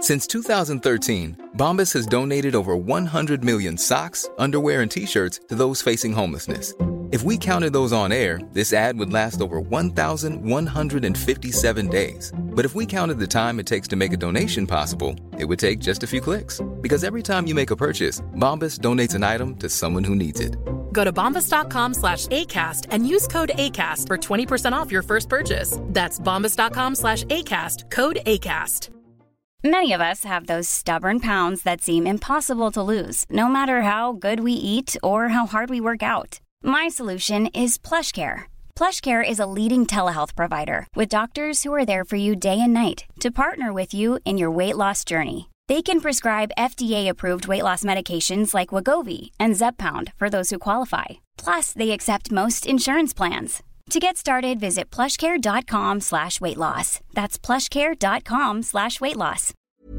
Since 2013, Bombas has donated over 100 million socks, underwear, and T-shirts to those facing homelessness. If we counted those on air, this ad would last over 1,157 days. But if we counted the time it takes to make a donation possible, it would take just a few clicks. Because every time you make a purchase, Bombas donates an item to someone who needs it. Go to bombas.com/ACAST and use code ACAST for 20% off your first purchase. That's bombas.com/ACAST, code ACAST. Many of us have those stubborn pounds that seem impossible to lose, no matter how good we eat or how hard we work out. My solution is PlushCare. PlushCare is a leading telehealth provider with doctors who are there for you day and night to partner with you in your weight loss journey. They can prescribe FDA-approved weight loss medications like Wegovy and Zepbound for those who qualify. Plus, they accept most insurance plans. To get started, visit plushcare.com/weightloss. That's plushcare.com/weightloss.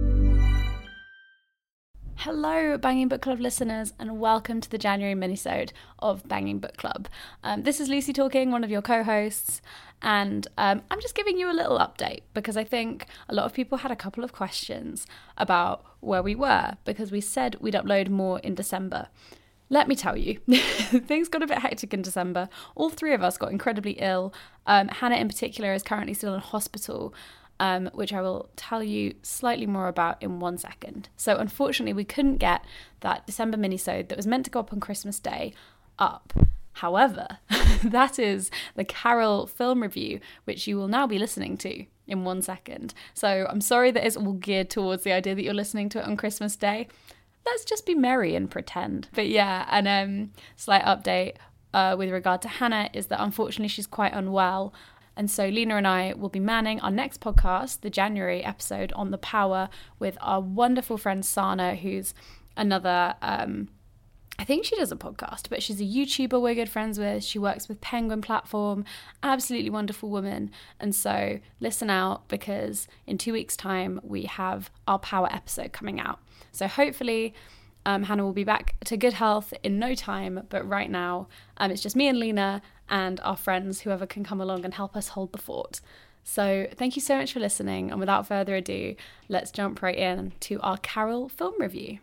Hello, Banging Book Club listeners, and welcome to the January minisode of Banging Book Club. This is Lucy talking, one of your co-hosts, and I'm just giving you a little update because I think a lot of people had a couple of questions about where we were because we said we'd upload more in December. Let me tell you, things got a bit hectic in December. All three of us got incredibly ill. Hannah in particular is currently still in hospital, which I will tell you slightly more about in 1 second. So unfortunately, we couldn't get that December minisode that was meant to go up on Christmas Day up. However, that is the Carol film review, which you will now be listening to in 1 second. So I'm sorry that it's all geared towards the idea that you're listening to it on Christmas Day. Let's just be merry and pretend. But yeah, and slight update with regard to Hannah is that unfortunately she's quite unwell. And so Lena and I will be manning our next podcast, the January episode on the power, with our wonderful friend Sana, who's another, I think she does a podcast, but she's a YouTuber we're good friends with. She works with Penguin Platform, absolutely wonderful woman. And so listen out because in 2 weeks' time, we have our power episode coming out. So hopefully Hannah will be back to good health in no time. But right now, it's just me and Lena and our friends, whoever can come along and help us hold the fort. So thank you so much for listening. And without further ado, let's jump right in to our Carol film review.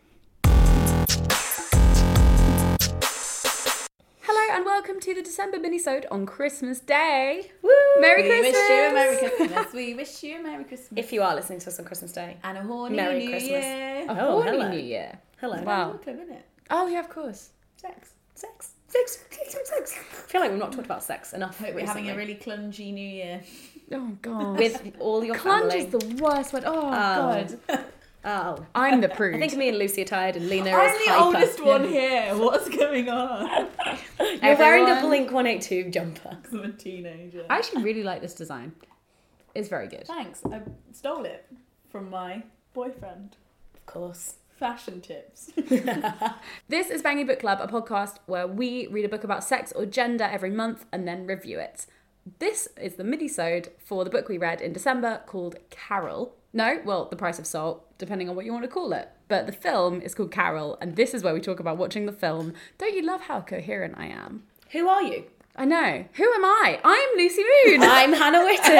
Hello and welcome to the December minisode on Christmas Day. Woo! Merry Christmas! We wish you a Merry Christmas. We wish you a Merry Christmas. If you are listening to us on Christmas Day. And a horny Merry New Christmas. Year. A horny hello. New Year. Hello. Wow. Club, isn't it? Oh yeah, of course. Sex. Sex. I feel like we've not talked about sex enough. Hope we're having a really clungy New Year. Oh god. with all your Clunge family. is the worst one. Oh god. Oh. I'm the prude. I think me and Lucy are tired and Lena is I'm the hyper. oldest one here. What's going on? You're wearing a Blink 182 jumper. I'm a teenager. I actually really like this design. It's very good. Thanks. I stole it from my boyfriend. Of course. Fashion tips. This is Banging Book Club, a podcast where we read a book about sex or gender every month and then review it. This is the minisode for the book we read in December called Carol. No, well, The Price of Salt, depending on what you want to call it. But the film is called Carol, and this is where we talk about watching the film. Don't you love how coherent I am? Who are you? I know. Who am I? I'm Lucy Moon. I'm Hannah Witten.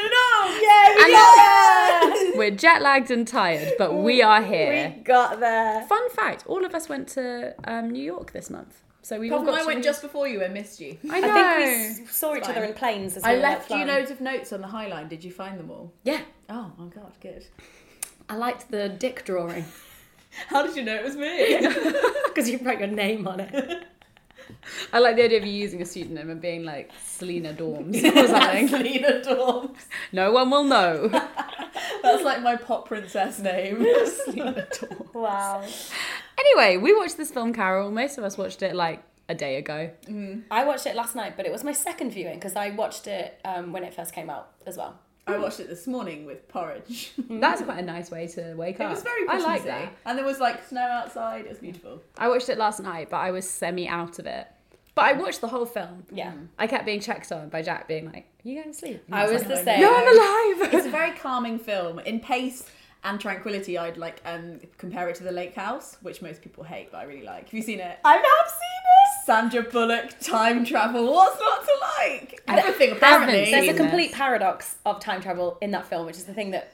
We're jet lagged and tired, but we are here. We got there. Fun fact, all of us went to New York this month. So we all Probably got I to went just before you and missed you. I know. I think we saw each other in planes as I we left were you flying. loads of notes on the High Line. Did you find them all? Yeah. Oh my god, good. I liked the dick drawing. How did you know it was me? Because you wrote your name on it. I like the idea of you using a pseudonym and being like Selena Dorms or something. Selena Dorms. No one will know. That's like my pop princess name. Selena Dorms. Wow. Anyway, we watched this film, Carol. Most of us watched it like a day ago. I watched it last night, but it was my second viewing because I watched it when it first came out as well. I watched it this morning with porridge. That's quite a nice way to wake up. It was very I Christmassy. like that. And there was like snow outside. It was beautiful. I watched it last night, but I was semi out of it. But I watched the whole film. Yeah. I kept being checked on by Jack being like, are you going to sleep? And I was like, the same. no, I'm alive. It's a very calming film. In pace and tranquility, I'd like compare it to The Lake House, which most people hate, but I really like. Have you seen it? I have seen it. Sandra Bullock, time travel. What's not to like? Everything, apparently. There's a seen complete this. paradox of time travel in that film, which is the thing that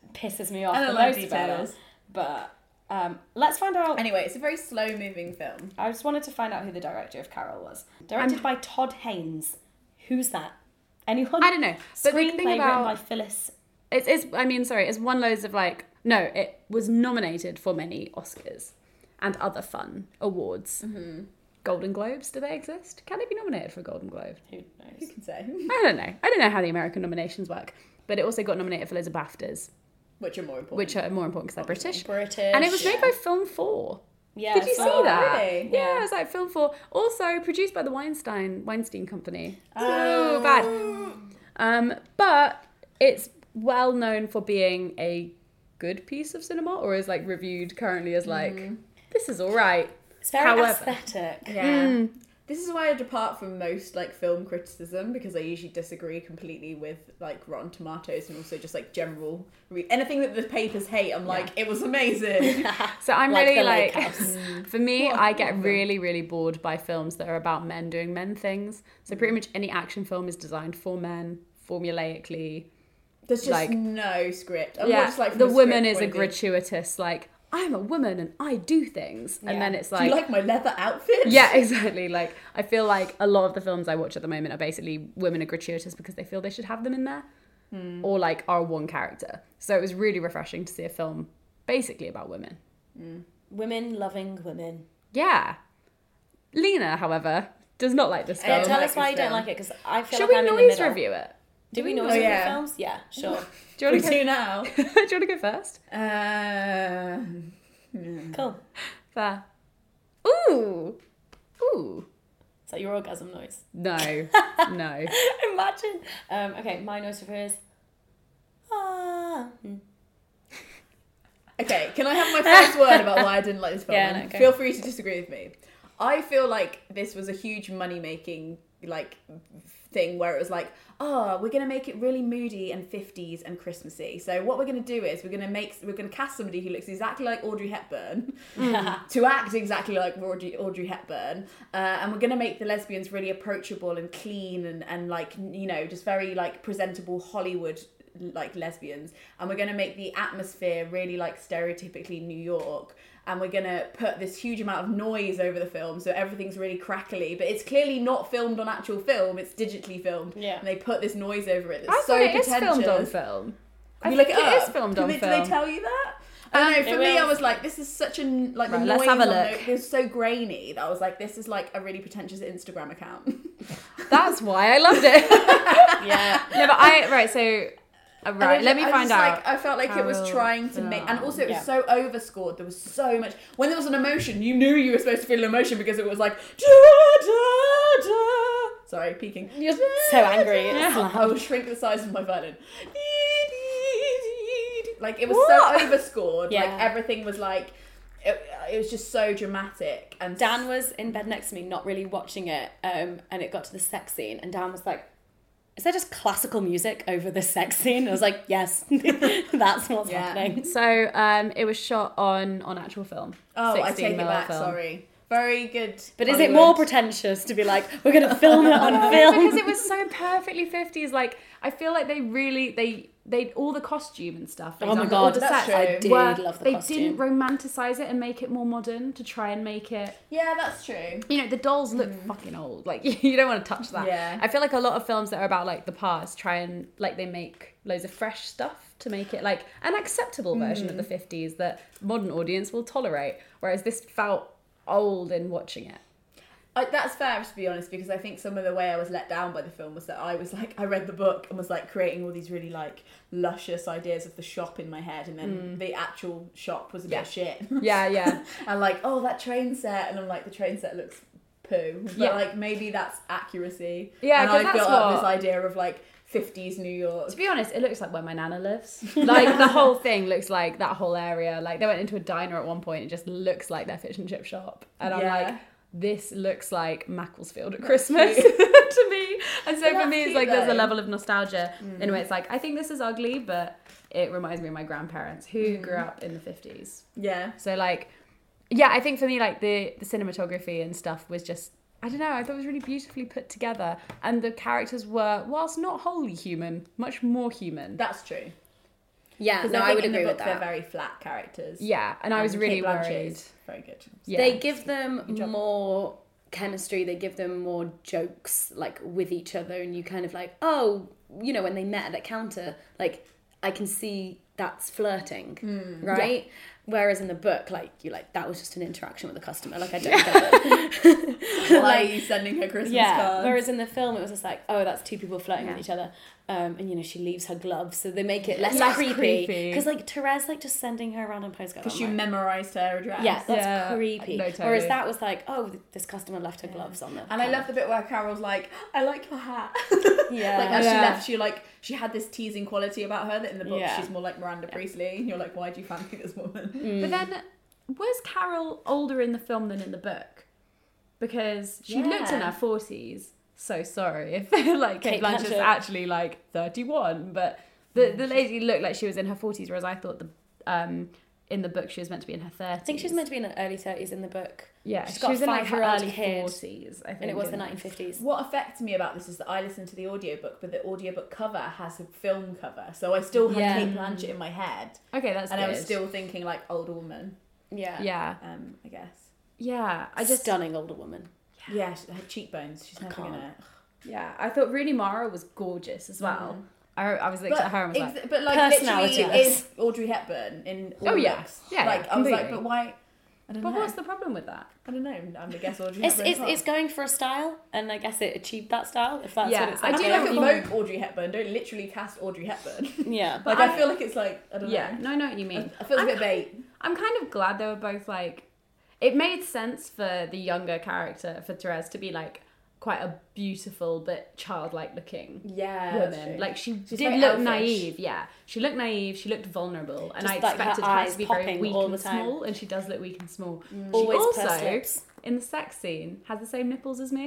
pisses me off I the don't like most about details. it. But let's find out. Anyway, it's a very slow-moving film. I just wanted to find out who the director of Carol was. Directed by Todd Haynes. Who's that? Anyone? I don't know. But the Screenplay thing written about by Phyllis. it's won loads of like, no, it was nominated for many Oscars and other fun awards. Mm-hmm. Golden Globes, do they exist? Can they be nominated for a Golden Globe? Who Who knows? can say? I don't know. I don't know how the American nominations work. But it also got nominated for loads of BAFTAs, Which are more important. which are more important because they're British. British. And it was made by Film 4. Yeah. Did you so- see that? really? Yeah, it was like Film 4. Also produced by the Weinstein Company. Oh, bad. But it's well known for being a good piece of cinema, or is like reviewed currently as like, this is all right. It's very However- aesthetic. Yeah. This is why I depart from most like film criticism, because I usually disagree completely with like Rotten Tomatoes and also just like general anything that the papers hate. I'm like, it was amazing. So I'm Like really the like, Lake House. for me, I get really, really bored by films that are about men doing men things. So pretty much any action film is designed for men, formulaically. There's just Like- no script. I'm more Yeah, just like from the a woman script is a point of view. gratuitous, like, I'm a woman and I do things. And then it's Do you like my leather outfit? yeah, exactly. Like, I feel like a lot of the films I watch at the moment are basically women are gratuitous because they feel they should have them in there, or like are one character. So it was really refreshing to see a film basically about women. Women loving women. Yeah. Lena, however, does not like this film. Tell like us why this you don't film. like it, because I feel Should like we I'm in the noise middle. review it? Do we noise Oh, review yeah. films? Yeah, sure. Do you want We to do now. do you want to go first? Cool. Fair. Ooh. Ooh. Is that your orgasm noise? No. No. Imagine. Okay, my noise review is. Okay, can I have my first word about why I didn't like this film? Yeah, And no, go. feel free to disagree with me. I feel like this was a huge money-making like thing where it was like, oh, we're gonna make it really moody and 50s and Christmassy. So what we're gonna do is we're gonna cast somebody who looks exactly like Audrey Hepburn to act exactly like Audrey Hepburn, and we're gonna make the lesbians really approachable and clean and like, you know, just very like presentable Hollywood like lesbians, and we're going to make the atmosphere really like stereotypically New York, and we're going to put this huge amount of noise over the film so everything's really crackly, but it's clearly not filmed on actual film, it's digitally filmed. Yeah. And they put this noise over it I that's thought so it is pretentious. filmed on film. Can I you look think it it up? is filmed on Did film. they tell you that? I don't know, for It me, will. I was like, this is such an, like, the Right, noise let's have a on look. it was so grainy that I was like, this is like a really pretentious Instagram account. That's why I loved it. Yeah. No, but so right, let me find out. Like, I felt like it was Carol trying to make, and also it was Yeah. so overscored. There was so much. When there was an emotion, you knew you were supposed to feel an emotion because it was like. Da, da, da. Sorry, peeking. You're so angry. It's I will shrink the size of my violin. Like it was so overscored. Yeah. Like everything was like. It was just so dramatic. And Dan was in bed next to me, not really watching it, and it got to the sex scene, and Dan was like, is there just classical music over the sex scene? I was like, yes, that's what's Yeah. happening. So it was shot on actual film. Oh, I 16 take it mil back. film. Sorry. Very good. But is it more Hollywood. pretentious to be like, we're going to film it on film? Because it was so perfectly 50s. Like, I feel like they really, they all the costume and stuff. for Oh my example, God, all the that's sets true. I did were- love the they costume. didn't romanticize it and make it more modern to try and make it. Yeah, that's true. You know, the dolls look fucking old. Like, you don't want to touch that. Yeah. I feel like a lot of films that are about, like, the past try and, like, they make loads of fresh stuff to make it, like, an acceptable version of the 50s that modern audience will tolerate. Whereas this felt old in watching it. That's fair, to be honest, because I think some of the way I was let down by the film was that I was like, I read the book and was like creating all these really like luscious ideas of the shop in my head, and then the actual shop was a bit of shit. Yeah. And like, oh, that train set, and I'm like, the train set looks poo, but Yeah. like maybe that's accuracy. Yeah, and 'cause I that's built up what- this idea of like 50s New York. To be honest, it looks like where my nana lives. Like, the whole thing looks like that whole area. Like, they went into a diner at one point. It just looks like their fish and chip shop. And I'm Yeah. like, this looks like Macclesfield at Christmas to me. And so But for that's me, it's cute, like there's though. a level of nostalgia in a way. It's like, I think this is ugly, but it reminds me of my grandparents who grew up in the 50s. Yeah. So, like, yeah, I think for me, like, the cinematography and stuff was just, I don't know, I thought it was really beautifully put together. And the characters were, whilst not wholly human, much more human. That's true. Yeah, 'Cause no, I think would in the agree with book they're that. very flat characters. Yeah, and I was Kate really Blanchett worried. is very good. Yeah. They give them more chemistry, they give them more jokes, like, with each other, and you kind of like, oh, you know, when they met at the counter, like, I can see that's flirting, right? Yeah. Whereas in the book, like, you're like, that was just an interaction with a customer, like, I don't get it. Why are you sending her Christmas cards? Whereas in the film, it was just like, oh, that's two people flirting with each other. And, you know, she leaves her gloves, so they make it less creepy. Because, like, Therese, like, just sending her around a postcard. Because you memorised her address. Yeah, that's creepy. No, totally. Whereas that was like, oh, this customer left her gloves on them. And I love the bit where Carol's like, I like your hat. Yeah. Like, as she left, she had this teasing quality about her that in the book she's more like Miranda Priestley. And you're like, why do you fancy this woman? But then, was Carol older in the film than in the book? Because she looked in her 40s. So sorry if like Kate Blanchett's actually like 31, but the lady looked like she was in her 40s, whereas I thought in the book she was meant to be in her 30s. I think she was meant to be in her early 30s in the book. Yeah, she's she got was in like her early kid, 40s, I think. And it was the 1950s. What affected me about this is that I listened to the audiobook, but the audiobook cover has a film cover, so I still had Kate Blanchett in my head. Okay, that's and good. I was still thinking like older woman. Yeah. I guess. Yeah, I just stunning older woman. Yeah, her cheekbones. She's never gonna. Yeah, I thought Rooney Mara was gorgeous as well. I was looking at her and was like, but like personality literally is Audrey Hepburn in all books. Yeah, like I was like, but why? I don't know. But what's the problem with that? I don't know. I guess Audrey Hepburn. It's going for a style, and I guess it achieved that style. If that's what it's like. I do like evoke Audrey Hepburn. Don't literally cast Audrey Hepburn. Yeah, like I feel like it's like I don't know. Yeah, no, I know what you mean. I feel a bit bait. I'm kind of glad they were both like. It made sense for the younger character, for Therese, to be like quite a beautiful but childlike looking woman. Like she did look elfish. Naive. Yeah, she looked naive. She looked vulnerable, and just I expected her to be very weak and time. small, and she does look weak and small. Always she also, in the sex scene, has the same nipples as me.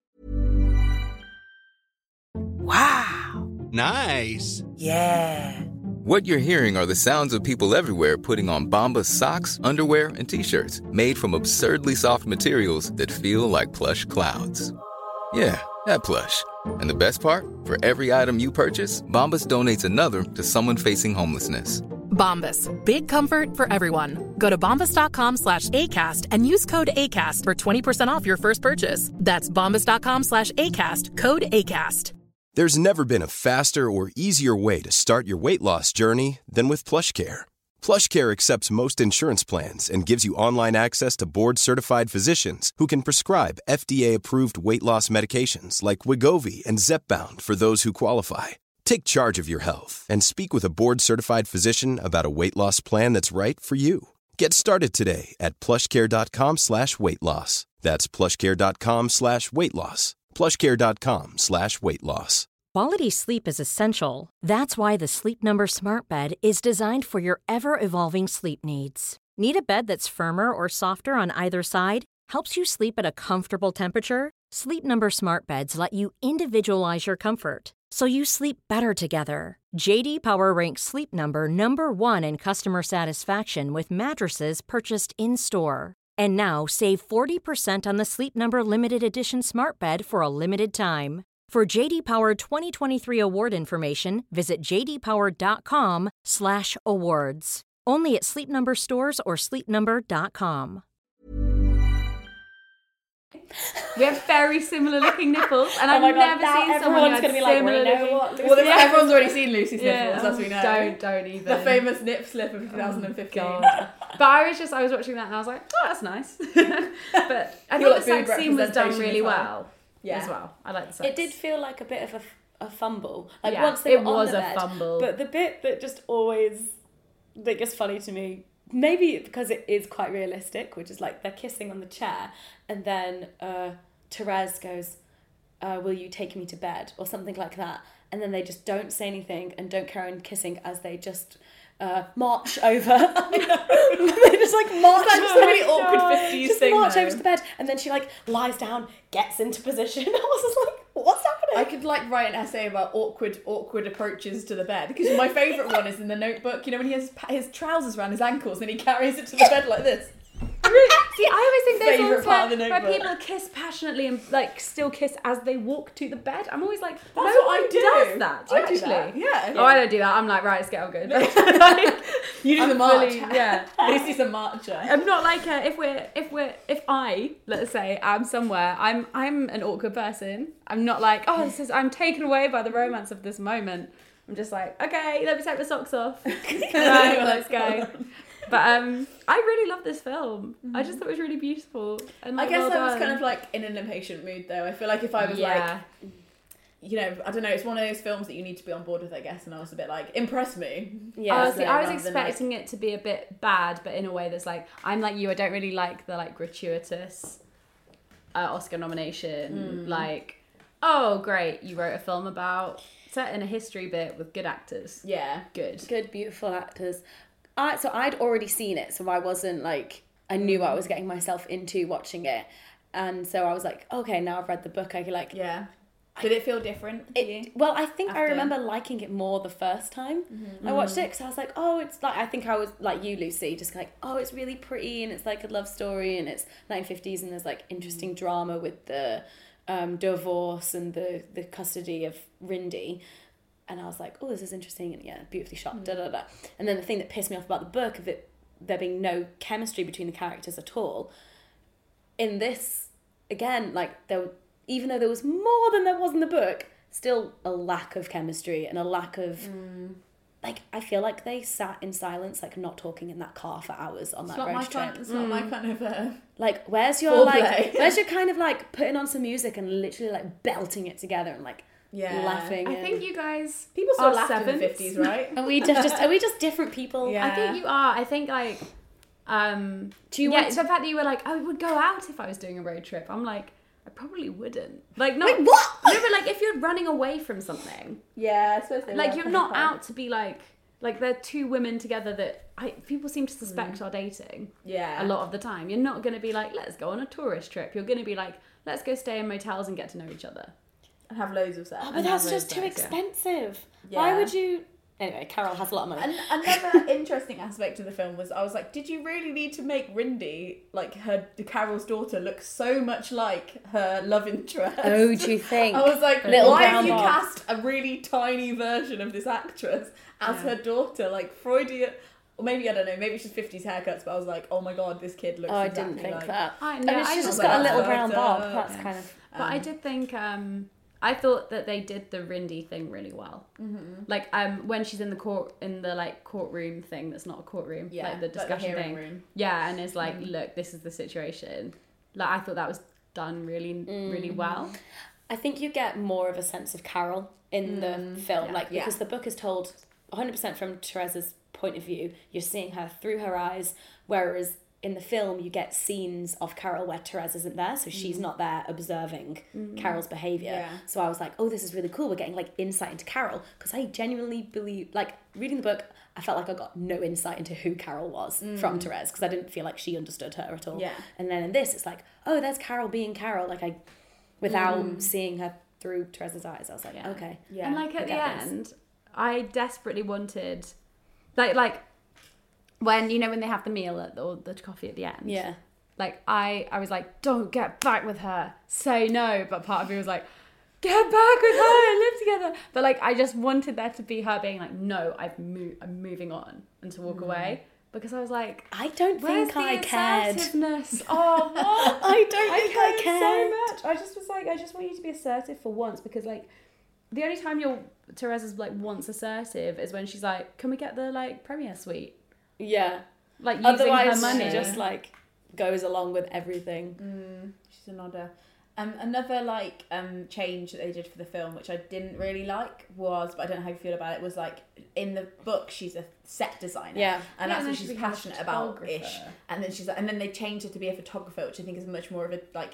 Wow! Nice. Yeah. What you're hearing are the sounds of people everywhere putting on Bombas socks, underwear, and T-shirts made from absurdly soft materials that feel like plush clouds. Yeah, that plush. And the best part? For every item you purchase, Bombas donates another to someone facing homelessness. Bombas. Big comfort for everyone. Go to bombas.com/ACAST and use code ACAST for 20% off your first purchase. That's bombas.com/ACAST. Code ACAST. There's never been a faster or easier way to start your weight loss journey than with PlushCare. PlushCare accepts most insurance plans and gives you online access to board-certified physicians who can prescribe FDA-approved weight loss medications like Wegovy and Zepbound for those who qualify. Take charge of your health and speak with a board-certified physician about a weight loss plan that's right for you. Get started today at plushcare.com/weightloss. That's plushcare.com/weightloss. plushcare.com/weightloss. Quality sleep is essential. That's why the Sleep Number Smart Bed is designed for your ever-evolving sleep needs. Need a bed that's firmer or softer on either side? Helps you sleep at a comfortable temperature? Sleep Number Smart Beds let you individualize your comfort, so you sleep better together. J.D. Power ranks Sleep Number #1 in customer satisfaction with mattresses purchased in-store. And now, save 40% on the Sleep Number Limited Edition Smart Bed for a limited time. For J.D. Power 2023 award information, visit jdpower.com/awards. Only at Sleep Number stores or sleepnumber.com. We have very similar looking nipples, and I've never seen someone who had similar looking. Everyone's already seen Lucy's nipples, as we know. Don't even. The famous nip slip of 2015. But I was watching that and I was like, oh, that's nice. But I thought the sex scene was done really well. As well. I like the sex. It did feel like a bit of a fumble. Like once they were on the bed, fumble. But the bit that just always like is funny to me, maybe because it is quite realistic, which is like they're kissing on the chair, and then Therese goes, "Will you take me to bed?" or something like that, and then they just don't say anything and don't carry on kissing as they just march over. They just like march. That's just a really awkward 50s just thing. March over to the bed, and then she like lies down, gets into position. I was just like, what's happening? I could like write an essay about awkward approaches to the bed, because my favourite one is in The Notebook. You know, when he has his trousers around his ankles and he carries it to the bed like this. See, I always think there's Favourite ones part of the where Notebook. people kiss passionately and like still kiss as they walk to the bed. I'm always like, That's no what one I do. does that. Do you I do actually? that, yeah. Oh, I don't do that. I'm like, right, let's get on good. You do I'm the march. fully- yeah. Lucy's a marcher. I'm not like if I, let's say, am somewhere, I'm an awkward person. I'm not like, I'm taken away by the romance of this moment. I'm just like, okay, let me take my socks off. Right, let's go. But I really love this film. I just thought it was really beautiful. And I like, guess well I was done. kind of like in an impatient mood though. I feel like if I was like, you know, I don't know, it's one of those films that you need to be on board with, I guess, and I was a bit like, impress me. Yeah. See, I was rather than, expecting it to be a bit bad, but in a way that's like, I'm like you, I don't really like the like gratuitous Oscar nomination. Like, oh great, you wrote a film about set in a history bit with good actors. Yeah. Good, beautiful actors. So I'd already seen it, so I wasn't like, I knew what I was getting myself into watching it. And so I was like, okay, now I've read the book, I could like... Yeah. Did it feel different to you? Well, I think I After? remember liking it more the first time I watched it, because I was like, oh, it's like, I think I was like you, Lucy, just like, oh, it's really pretty, and it's like a love story, and it's 1950s, and there's like interesting drama with the divorce and the custody of Rindy. And I was like, oh, this is interesting, and yeah, beautifully shot, da-da-da. And then the thing that pissed me off about the book, of it there being no chemistry between the characters at all, in this, again, like, even though there was more than there was in the book, still a lack of chemistry and a lack of... Like, I feel like they sat in silence, like, not talking in that car for hours on that road trip. It's not my kind of... Like, where's your, Foreplay. where's your kind of, like, putting on some music and literally, like, belting it together and, like, Yeah. laughing. I think you guys People still are laughed in the sevens. 50s, right? Are we just different people? Yeah. I think you are. I think like Do you yeah, want the fact that you were like, I would go out if I was doing a road trip. I'm like, I probably wouldn't. Like, not Wait, what? No, but like if you're running away from something, Yeah, I suppose they like were you're kind not of out to be like they're two women together that people seem to suspect are dating. Yeah. A lot of the time, you're not going to be like, let's go on a tourist trip. You're going to be like, let's go stay in motels and get to know each other. And have loads of sex. Oh, but that's just too expensive. Why would you... Anyway, Carol has a lot of money. And another interesting aspect of the film was, I was like, did you really need to make Rindy, like Carol's daughter, look so much like her love interest? Oh, do you think? I was like, Little why have brown you box. cast a really tiny version of this actress as her daughter? Like, Freudian... Or maybe, I don't know, maybe it's just 50s haircuts, but I was like, oh my god, this kid looks Oh, I exactly didn't think like... that. I mean, know, she's I just was got a like, little brown bob. yeah. That's kind of... But I did think I thought that they did the Rindy thing really well. Mm-hmm. Like when she's in the courtroom thing that's not a courtroom, Yeah, like the like the discussion hearing thing. room. Yeah, and it's like, look, this is the situation. Like I thought that was done really well. I think you get more of a sense of Carol in the film, because the book is told 100% from Therese's point of view. You're seeing her through her eyes, whereas in the film you get scenes of Carol where Therese isn't there, so she's not there observing Carol's behaviour. Yeah. So I was like, oh, this is really cool. We're getting like insight into Carol, because I genuinely believe, like, reading the book, I felt like I got no insight into who Carol was from Therese, because I didn't feel like she understood her at all. Yeah. And then in this, it's like, oh, there's Carol being Carol, like without seeing her through Therese's eyes. I was like, okay. Yeah. And like I at the get this. end, I desperately wanted, like when they have the meal or the coffee at the end. Yeah. Like I was like, don't get back with her. Say no. But part of me was like, get back with her and live together. But like I just wanted there to be her being like, no, I'm moving on, and to walk away. Because I was like, I don't think I cared. assertiveness? Oh, what? I don't think I cared. so much. I just was like, I just want you to be assertive for once, because like the only time Therese's like once assertive is when she's like, can we get the like premiere suite? Yeah. Like using Otherwise, her money. she just like goes along with everything. She's a nodder. Another like change that they did for the film, which I didn't really like, was, but I don't know how you feel about it, was like in the book she's a set designer, Yeah. and Yeah, that's and what then she's she becomes a passionate about ish, photographer. and then she's like, and then they changed her to be a photographer, which I think is much more of a like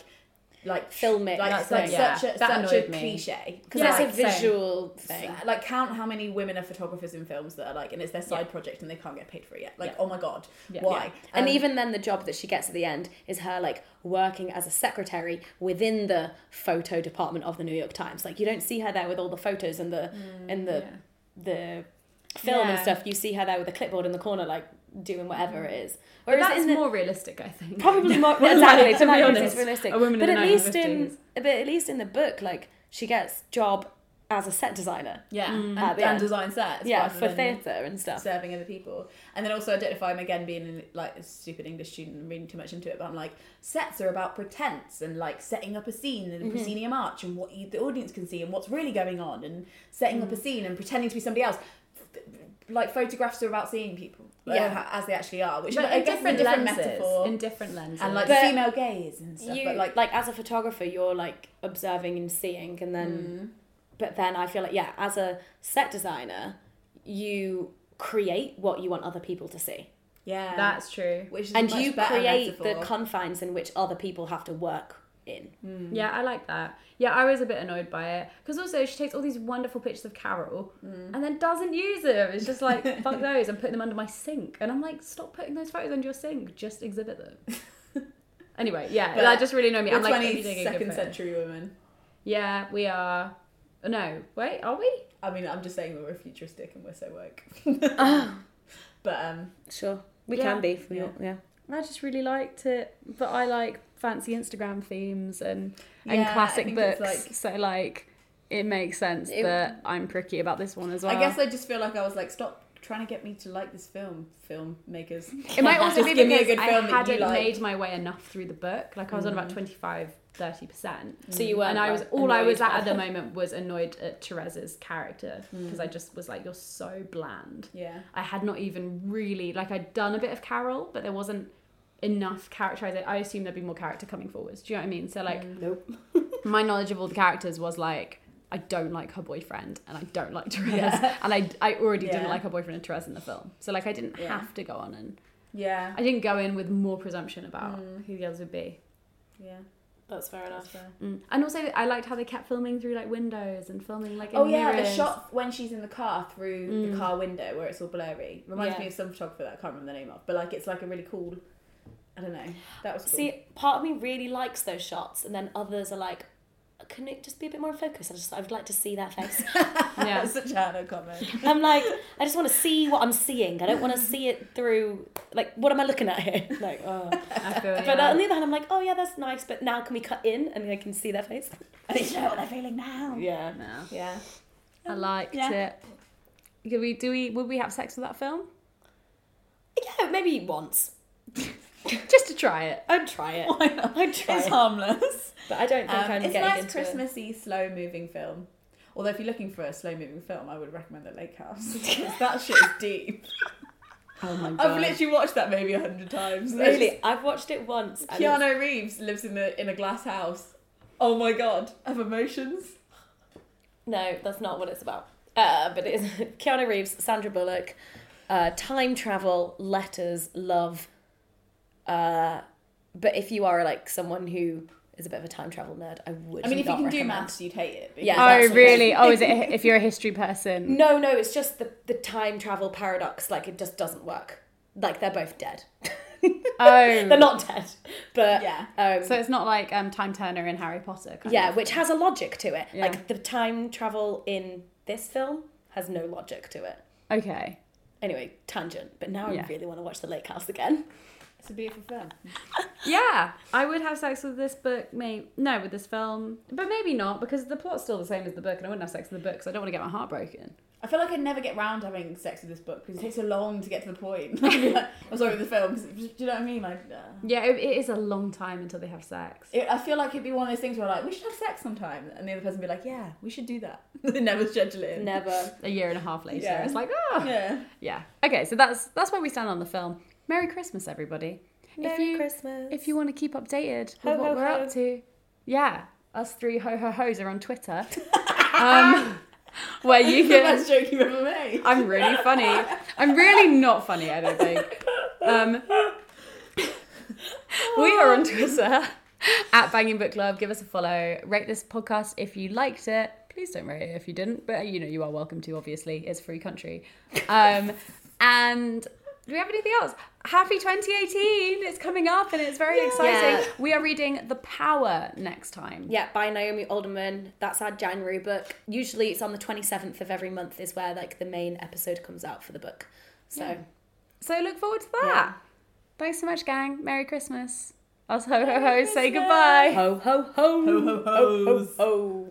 Filmic like thing. such a That such a annoyed me. cliche, Because Yeah, it's a same. visual thing. like count how many women are photographers in films that are like, and it's their side project and they can't get paid for it yet. Like, oh my god, why? Yeah. And even then, the job that she gets at the end is her like working as a secretary within the photo department of the New York Times. Like, you don't see her there with all the photos and the film and Yeah. stuff. You see her there with a clipboard in the corner, like doing whatever it is. But that's more realistic, I think. Probably more. Exactly. To be honest, it's realistic. a woman but in the at least 1950s. at least in the book, like she gets job as a set designer. Yeah, at the and end. design sets. Yeah, rather for than theatre and stuff. Serving other people. And then also, I don't know if I'm, again, being like a stupid English student and reading too much into it, but I'm like, sets are about pretense and like setting up a scene and proscenium arch and what the audience can see and what's really going on and setting up a scene and pretending to be somebody else. Like, photographs are about seeing people as they actually are, which but I guess is a different metaphor. In different lenses. And like But female gaze and stuff. But like as a photographer, you're like observing and seeing, and then but then I feel like as a set designer, you create what you want other people to see. Yeah, that's true. Which is and a much you better create metaphor. the confines in which other people have to work in. Yeah, I like that. Yeah, I was a bit annoyed by it because also she takes all these wonderful pictures of Carol and then doesn't use them. It's just like, fuck those, I'm putting them under my sink. And I'm like, stop putting those photos under your sink, just exhibit them. Anyway, yeah, But that just really annoyed me. We're I'm like, 22nd century women. Yeah, we are. No, wait, are we? I mean, I'm just saying we're futuristic and we're so woke. But Sure, we Yeah. can be. Yeah. I just really liked it, but I like fancy Instagram themes and Yeah, I classic think it's books, like- so like it makes sense that I'm pricky about this one as well. I guess I just feel like I was like, stop trying to get me to like this filmmakers. It might also Just be give me a because good film I that you hadn't like. made my way enough through the book. Like I was on about 25-30%. So you weren't. And I was like, all I was annoyed at by the that. moment was annoyed at Therese's character because I just was like, you're so bland. Yeah. I had not even really like I'd done a bit of Carol, but there wasn't enough characterization. I assumed there'd be more character coming forwards. Do you know what I mean? So like, Nope. my knowledge of all the characters was like, I don't like her boyfriend and I don't like Therese and I already didn't Yeah. like her boyfriend and Therese in the film. So like I didn't have to go on and Yeah. I didn't go in with more presumption about who the others would be. Yeah. That's fair enough. And also I liked how they kept filming through like windows and filming like in Oh yeah, the mirrors. shot when she's in the car through the car window where it's all blurry reminds Yeah. me of some photographer that I can't remember the name of, but like it's like a really cool. I don't know. That was cool. See, part of me really likes those shots, and then others are like, can it just be a bit more in focus? I would like to see that face. Yeah. That's such a Hannah comment. I'm like, I just want to see what I'm seeing. I don't want to see it through, like, what am I looking at here? Like, oh. I feel, But on the other hand, I'm like, oh yeah, that's nice, but now can we cut in and I can see their face? I need to know what they're feeling now. Yeah. no. Yeah. I liked Yeah. it. Would we have sex with that film? Yeah, maybe once. Just to try it. I'd try it. Why not? I'd try It's it. harmless. But I don't think I'm It's a getting nice into Christmassy, slow-moving film. Although if you're looking for a slow-moving film, I would recommend The Lake House. Because that shit is deep. Oh my god. I've literally watched that maybe 100 times. Really, I've watched it once. And Keanu Reeves lives in a glass house. Oh my god, of emotions. No, that's not what it's about. But it is Keanu Reeves, Sandra Bullock, time travel, letters, love. But if you are like someone who is a bit of a time travel nerd, I would. I mean, if you not can do recommend. maths, you'd hate it. Yeah. Oh That's really? Oh, is it if you're a history person? No, it's just the time travel paradox. Like it just doesn't work. Like they're both dead. Oh. They're not dead, but Yeah. So it's not like Time Turner in Harry Potter. Kind yeah, of. which has a logic to it. Yeah. Like the time travel in this film has no logic to it. Okay. Anyway, tangent. But now Yeah. I really want to watch The Lake House again. It's a beautiful film. Yeah, I would have sex with this book. With this film, but maybe not because the plot's still the same as the book, and I wouldn't have sex with the book because I don't want to get my heart broken. I feel like I'd never get round to having sex with this book because it takes so long to get to the point. I'd be like, I'm sorry, with the film. 'Cause, do you know what I mean? Like, Yeah, it is a long time until they have sex. I feel like it'd be one of those things where like, we should have sex sometime. And the other person would be like, yeah, we should do that. They never schedule it in. Never. A year and a half later, Yeah. it's like, oh, Yeah. yeah. Okay, so that's where we stand on the film. Merry Christmas, everybody. Merry Christmas. If you want to keep updated with Ho, what ho, we're ho. up to, yeah, us three ho-ho-hos are on Twitter. Where you The can... best joke you've ever made. I'm really funny. I'm really not funny, I don't think. We are on Twitter at Banging Book Club. Give us a follow. Rate this podcast if you liked it. Please don't rate it if you didn't, but you are welcome to, obviously. It's a free country. And do we have anything else? Happy 2018. It's coming up and it's very exciting. Yeah. We are reading The Power next time. Yeah, by Naomi Alderman. That's our January book. Usually it's on the 27th of every month is where like the main episode comes out for the book. So So look forward to that. Yeah. Thanks so much, gang. Merry Christmas. Us ho-ho-hos say goodbye. Ho, ho, ho. Ho, ho, Ho, ho, ho.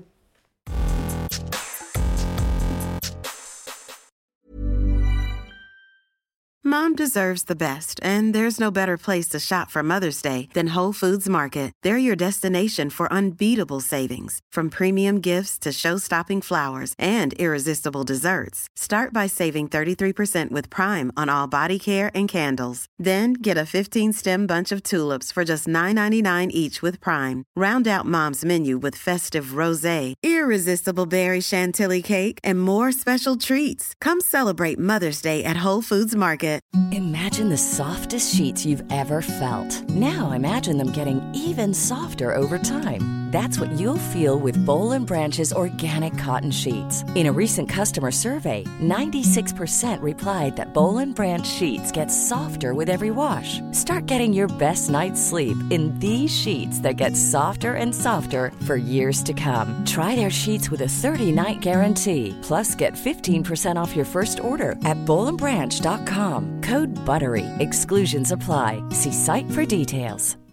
Mom deserves the best, and there's no better place to shop for Mother's Day than Whole Foods Market. They're your destination for unbeatable savings, from premium gifts to show-stopping flowers and irresistible desserts. Start by saving 33% with Prime on all body care and candles. Then get a 15-stem bunch of tulips for just $9.99 each with Prime. Round out Mom's menu with festive rosé, irresistible berry chantilly cake, and more special treats. Come celebrate Mother's Day at Whole Foods Market. Imagine the softest sheets you've ever felt. Now imagine them getting even softer over time. That's what you'll feel with Boll & Branch's organic cotton sheets. In a recent customer survey, 96% replied that Boll & Branch sheets get softer with every wash. Start getting your best night's sleep in these sheets that get softer and softer for years to come. Try their sheets with a 30-night guarantee. Plus, get 15% off your first order at bollandbranch.com. Code BUTTERY. Exclusions apply. See site for details.